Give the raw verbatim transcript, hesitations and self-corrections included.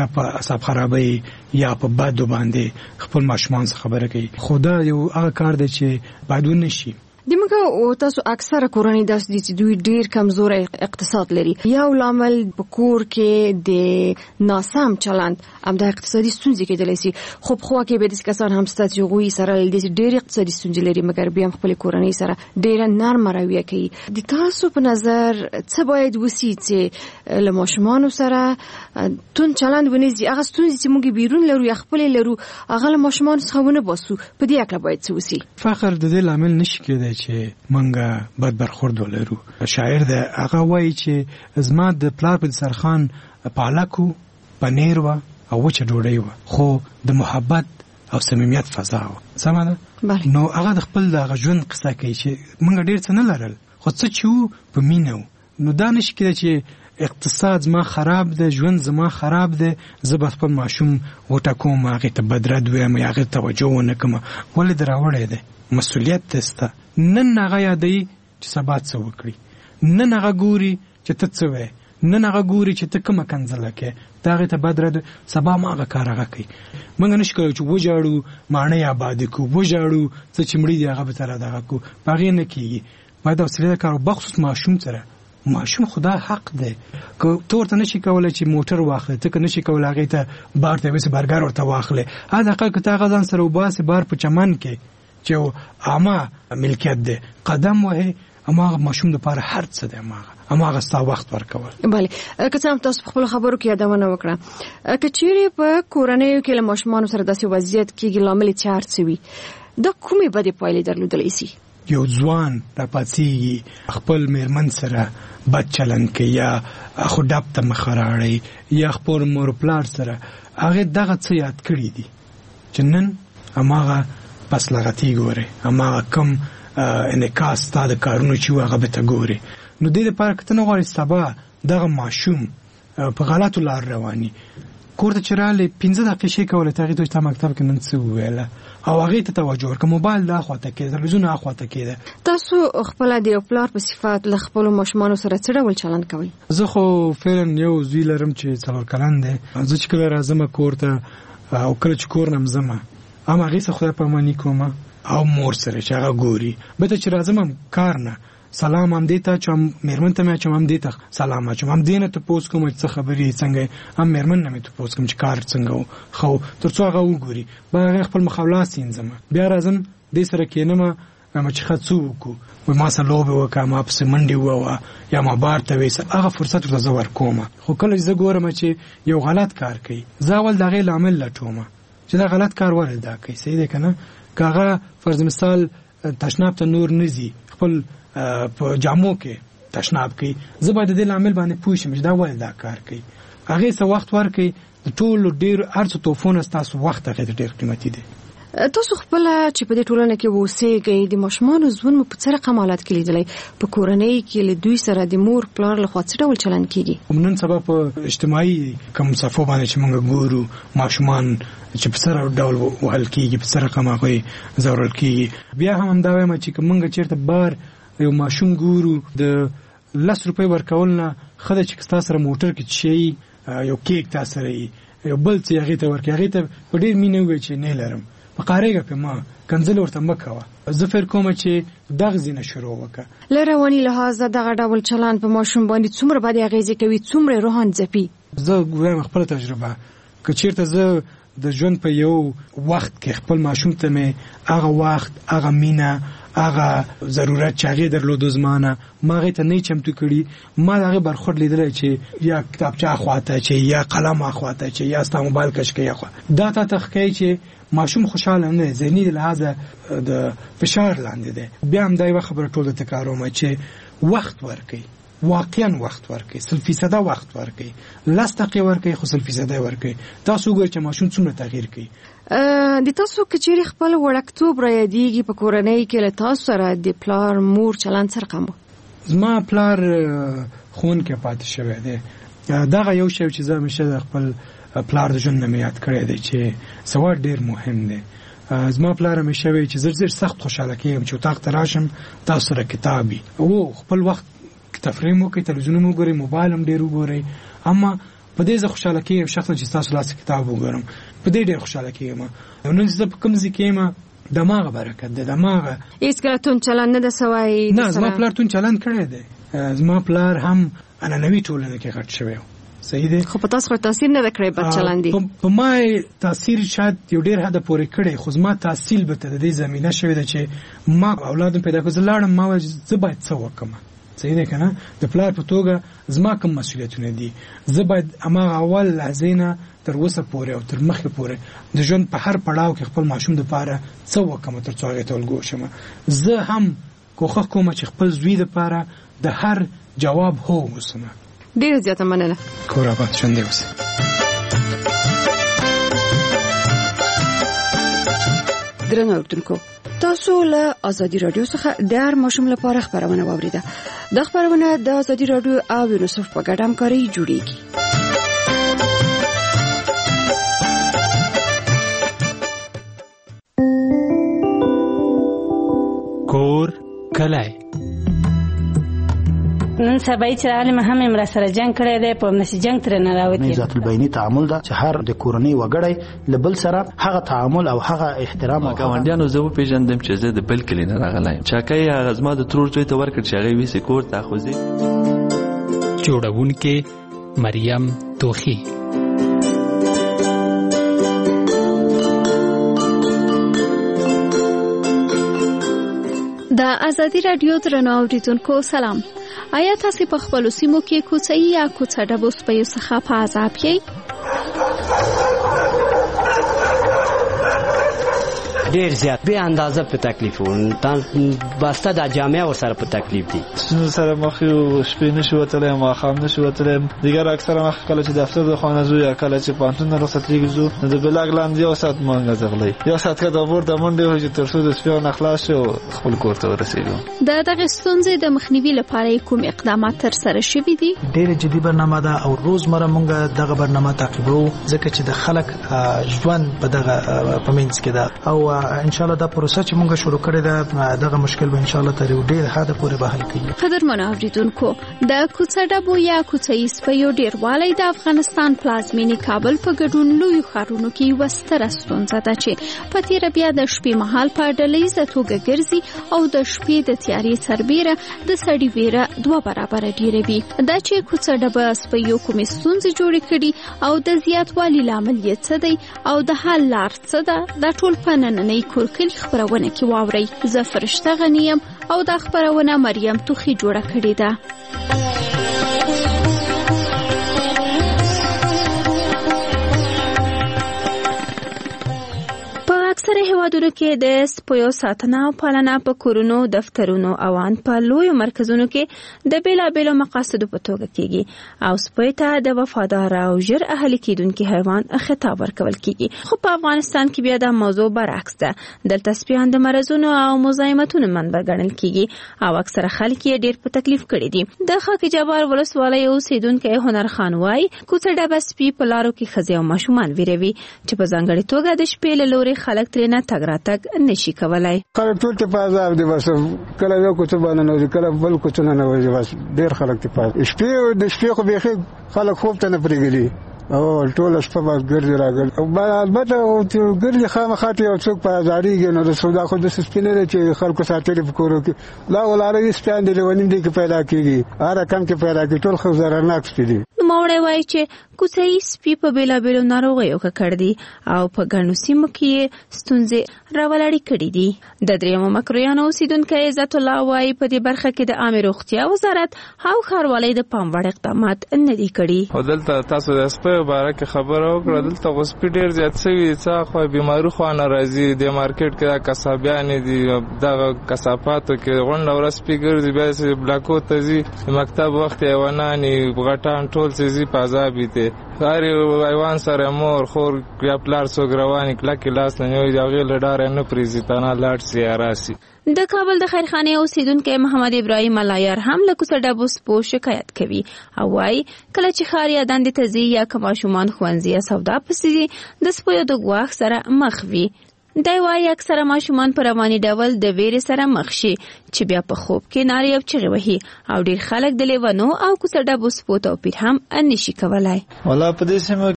یا په اعصاب خرابي یا په بد باندې خپل ماشومان څخه خبره کوي. خدا یو هغه کار دی چې باید ونشي. دمګه او تاسو اکثره کورنۍ داسې دي چې دوی ډیر کمزور اقتصاد لري. یو لامل په کور کې د ناسم چلند هم د اقتصادي ستونزې کېدلی شي. خو په خوا کې به د کسان هم ستاسو غوي سره د ډیر اقتصادي ستونزې لري مګر بیا خپل کورنۍ سره ډیر نرم رویه کوي. د تاسو په نظر څه باید وسی چې له ماشومان سره تون چلند ونیسي؟ هغه ستونزې چې موږ بیرون لرو یا خپل لرو هغه له ماشومان څخه ونه باسو، په دې اړه باید څه وسی؟ فخر د دې لامل نشي کېدای چې منګه بد برخورد ولرو. شاعر د هغه وایي چې زما د پلار په سرخان پالکو پنیر و او وچه ډوډۍ و، خو د محبت او صمیمیت فضا و. سمه ده؟ نو هغه د خپل د ژوند قصه کوي چې منګه ډیر څه نه لرل خو څه چې په مینه. نو دا نشي کېدای چې اقتصاد زما خراب ده، ژوند زما خراب ده، زه به خپل ماشوم وټاکوم هغې ته بدرد ویم یا هغې توجه ونه کړم. ولې دې راوړی دی؟ مسؤلیت دې سته. نن هغه یادوي چې سبا څه وکړي، نن هغه ګوري چې ته څه وایې، نن هغه ګوري چې ته کومه کنځله کوې، ته هغې ته بد رد، سبا ما هغه کار هغه کوي. موږ نشو کولی چې وژاړو ماڼۍ ابادې کړو، وژاړو څه چې مړي دي هغه به ته دغه کړو، په هغې نه کېږي. باید حوصله د کار بخصوص ماشوم سره. ماشوم خدا حق دی که ته ورته نشي کولی چې موټر واخلې، ته که نشي کولی هغې ته بار ته یوسې برګر ورته واخلې، حداقل که ته هغه ځان سره وباسې بار په چمن کې چې عامه ملکیت دی قدم وهې، هماغه ماشوم دپاره هر څه دی، هماغه هماغه ستا وخت ورکول. بله، که څه هم تاسو په خپلو خبرو کې یادونه وکړه، که چیرې په کورنیو کې له ماشومانو سره داسې وضعیت کېږي لامل یې چې هر څه وي، دا کومې بدې پایلې درلودلی شي؟ یو ځوان راپاڅېږي خپل مېرمن سره بد چلند کوي یا خو ډب ته مخه راړی یا خپل مور پلار سره، هغې دغه څه یاد کړي دي چې نن هماغه پس لغتي ګوري، هماغه کم انعکاس ستا د کارونو چې و هغه به ته ګوري. نو دې دپاره که ته نه غواړې سبا دغه ماشوم په غلطو لار رواني، کور ته چې راغلی پنځه دقیقې شی کولی ته هغې ته تا مکتب کې نن څه وویله او هغې ته توجه ورکړه، موبایل دا خواته کېده، تلویزیون هغه خواته کېده. تاسو خپله د یو پلار په صفت له خپلو ماشومانو سره څه ډول چلند کوئ؟ زه خو فعلا یو زوی لرم چې څلور کلن دی. زه چې کله راځمه کور ته او کله چې کور نه م ځمه هم هغې څه خدای پاماني کوم او مور سره چې هغه ګوري. بته چې راځم هم کار نه سلام هم دې ته چې مېرمن ته مې اچوم، هم دې ته سلام اچوم، هم دې نه تپوس کوم چې څه خبرې څنګه، هم مېرمن نه مې تپوس کوم چې کار څنګه و، خو تر څو هغه وګوري به هغې خپل مخاولات سینځم. بیا راځم دې سره کېنم چې ښه څه وکړو، وایي ما سره لوبې وکړه، ما پسې منډې ووهه یا ما بار ته ویسه، هغه فرصت ورته زه ورکوم. خو کله چې زه ګورم چې یو غلط کار کوي، زه اول د هغې لامل لټوم چې دا غلط کار ولې دا کوي، صحیح دی که نه؟ که هغه فرض مثال تشناب ته نور نه ځي، خپل په جامو کې تشناب کوي، زه باید د دې لامل باندې پوه شم چې دا ولې دا کار کوي. هغې څه وخت ورکوي، د ټولو ډېر هر څه توفونه ستاسو وخت هغې ته ډېر قیمتي دی. تاسو خپله چې په دې ټولنه کې اوسېږئ د ماشومانو ژوند مو په څه رقم حالت کې لیدلی؟ په کورنۍ کې له دوی سره د مور پلار لخوا څه ډول چلند کېږي؟ نن سبا په اجتماعي کوم صفحو باندې چې موږ ګورو ماشومان چې په څه ډول وهل کېږي، په څه رقم هغوی ځورول کېږي. بیا هم همدا وایم چې که موږ چېرته بار یو ماشوم ګورو د لس روپۍ ورکول نه ښه ده چې ستا سره موټر کې شي یو کیک تا سره یي یو بل څه هغې ته ورکړي، هغې ته په ډېر مینه ووایي چې نه لرم، په قارېږه پې ما کنځل ورته مه کوه. زه فکر کومه چې دغه ځینه شروع وکړه. له رواني لحاظه دغه ډول چلند په ماشوم باندې څومره بدې اغېزې کوي، څومره روحان ځپي؟ زه وایم خپله تجربه، که چېرته زه د ژوند په یو وخت کې خپل ماشوم ته مې هغه وخت، هغه مینه، هغه ضرورت چې هغې درلودو زما نه، ما هغې ته نه چمتو کړي، ما د هغې برخورد لیدلی چې یا کتابچه اخواته چې یا قلم اخواته چې یا ستا موبایل کش کوي اخوا، دا تا ته ښکوي چې ماشوم خوشحاله نه دی، ذهني لحاظه د فشار لاندې دی. بیا هم دا یوه خبره ټول ته کارومه چې وخت ورکوي، واقعا وخت ورکوي، سل فیصده وخت ورکوي، لس دقیقې ورکوي خو سل فیصده ورکوي. تاسو وګورئ چې ماشوم څومره تغییر کوي. د تاسو که چیرې خپل وړکتوب را یادېږي په کورنۍ کې له تاسو سره د پلار مور چلند څه رقم و؟ زما پلار ښوونکی پاتې شوی دی. دغه یو شی چې زه همیشه د خپل پلار د ژوند نه مې یاد کړی دی چې سواد ډېر مهم دی. زما پلار همیشه وایي چې زه ډېر سخت خوشحاله کېږم چې اتاق ته راشم تاسو سره کتاب وي، او خپل وخت تفریح مو کوئ، تلویزیون مو ګورئ، موبایل هم ډېر وګورئ، اما په دې زه خوشاله کېږم شخصا چې تاسو لاس کتاب وګورم په دې ډېر خوشاله کېږم نو زه په کوم ځای کې یم دماغه برکت ده دماغه هیڅ کله تون چلند نه ده سوای نه زما پلار تون چلند کړی دی زما پلار هم عنعنوي ټولنه کې غټ شوی صحیح دی خو په تاسو خو تاثیر نه کړی بد چلندي په ما تاثیر شاید یو ډیر حد پورې کړی خو زما تحصیل به ته د زمينه شوی دی چې ما اولاد پیدا کړ زلاړم ما زه باید څه وکم صحیح دی کنه د پلار په توګه زما کوم مسولیتونه دي زه باید اما اول لحظه تر اوسه پورې او تر مخکې پورې د ژوند په هر پړاو کې خپل ماشوم د پاره څه وکم تر څو هغه ته ولګو شم زه هم کوښښ کوم چې خپل زوی د پاره د هر جواب هو وسمه ډیر زیاته مننه کور آباد ژوندی اوسئ درنو اورېدونکو تاسو له ازادي رادیو څخه د هر ماشوم لپاره خبرونه واوریده د خبرونه د ازادي رادیو او یونیسف په ګډه همکاري جوړیږي کور کلای نن سبا چې عالم هم امر سره جنگ کړی دی په نشي جنگ تر نه راوتی ذات البینی تعامل دا چې هر د کورنۍ وګړی لبل سره هغه تعامل او هغه احترام او ګاونډیانو زه په پیژندم چې زه د بل کلی نه راغلایم چاکای هغه زما د ترور زوی ته ورکړ چې هغه ویسې کور ته خوځي جوړونکې مریم توخی د ازادي رادیو درنو اوریدونکو سلام آیا تاسو په خپل سیمو کې کوڅې یا کوڅه ډبو سپیو څخه په عذاب یې ډیر زیات به اندازه په تکلیف وون تان واسطه د جامعه ور سره په تکلیف دي سره مخ یو شپې نشو وتلې ما خام نشو وتلې دیګر اکثره مخ کله چې دفتر د خانه زو یا کله چې پانتون رخصت لګزو د بلاګ لاندې یو سات مونږ ځغلې یو سات کده ورته منډه هو چې تر څو د سپیو نخلاص شو خپل کور ته ورسېږو د دغه ستونزې د مخنیوي لپاره کوم اقدامات تر سره شوي دي ډېر جدي برنامه ده او روزمره مونږ دغه برنامه تعقیبو ځکه چې د خلک ژوند په دغه پمنځ کې ده او ان شاء الله دا پروسه چې موږ شروع کړې ده دغه مشکل به ان شاء الله تر ډیر حد پورې به حل کیږي قدرمن اوریدونکو د کوڅه ډبو یا کوڅې سپیو ډیروالی د افغانستان پلازمینی کابل په ګډون لوی ښارونو کې وستره ستونزه ده چې په تیر بیا د شپې مهال په ډلهیزه توګه ګرځي او د شپې د تیارې سربیره د سړی ویره دوه برابر ډیروي دا چې کوڅه ډبه سپیو کومې ستونزې جوړې کړي او د زیاتوالي لامل یې څه دی او د حل لار څه ده دا ټول په نننۍ کورکلي خبرونه کې واورئ زه فرشته غنیم او دا خبرونه مریم توخی جوړه کړې ده اکثره هیوادونو کې د سپیو ساتنه او پالنه په کورونو دفترونو او ان په لوی مرکزونو کې د بیلابیلو مقاصدو په توګه کیږي او سپی ته د وفادار او ژر اهلي کیدونکو حیوان خطاب ورکول کیږي خو په افغانستان کې بیا د موضوع برعکس ده دلته سپیان د مرزونو او مزاحمتونو منبع ګڼل کیږي او اکثره خلک یې ډیر په تکلیف کړي دي د خاک جبار ولسوالۍ اوسیدونکو هنر خان وای کوڅه ډبه سپی په لارو کې خزي او ماشومان ویروي چې په ځانګړي توګه د شپې له لوري خلک ترنه تګ راتګ نشي کولای خلک ټول ته پازاب دي بس کله یو کوڅه باندې نو کله بل کوڅه نه نو بس ډیر خلک ته پاز شپې د شپې خو به خلک خوب ته نه پرېږدي او ټول شپه باز ګرځي راګل او البته او ګرځي خامخاته او څوک په ازاریږي نو د سودا خو د سپینې چې خلکو ساتلې په کورو کې لا ولاره سپیان دي ونیم دي کې پیدا کیږي هر کم کې پیدا کیږي ټول خو زرناک سپیدي نو مورې وای چې کوڅې سپی په بیلابیلو ناروغیو کې کړ دي او په ګڼو سیمو کې ستونزې راولړې کړې دي د دریمو مکرویانو اوسیدونکو عزت الله وای په دې برخه کې د عامه روغتیا وزارت او ښاروالۍ د پام وړ اقدامات نه دي کړي او دلته تاسو د سپیو بارکه خبره وکړه دلته غو سپی ډیر زیات شوی څه خو بیماری خو نه راځي د مارکیټ کې کسابیان دي دغه کسافاتو کې غونډه ورس پیګر بیا چې بلاکو ته زی مکتب وخت ایوانانی غټان ټول سيزي پازابي ته هر ایوان سره مور خور یا پلار سو ګروانی کله کلاس نه یو یو لډار نه پریزیتانا لاټ سیاراسي د کابل د خیرخانه اوسیدونکو محمد ابراهیم علایار هم له کوڅه ډبو سپو شکایت کوي او وايي کله چې خاریا دند تزي یا کماشومان خوانزي سودا پسې د سپو د غواخ سره مخ وي دی وايي اکثره ماشومان په رواني ډول د ویرې سره مخ شي چې بیا په خوب کې نارې او چغې وهي او ډېر خلک د لیونو او کوڅه ډبو سپو توپیر هم نشي کولای. والا په دې سیمه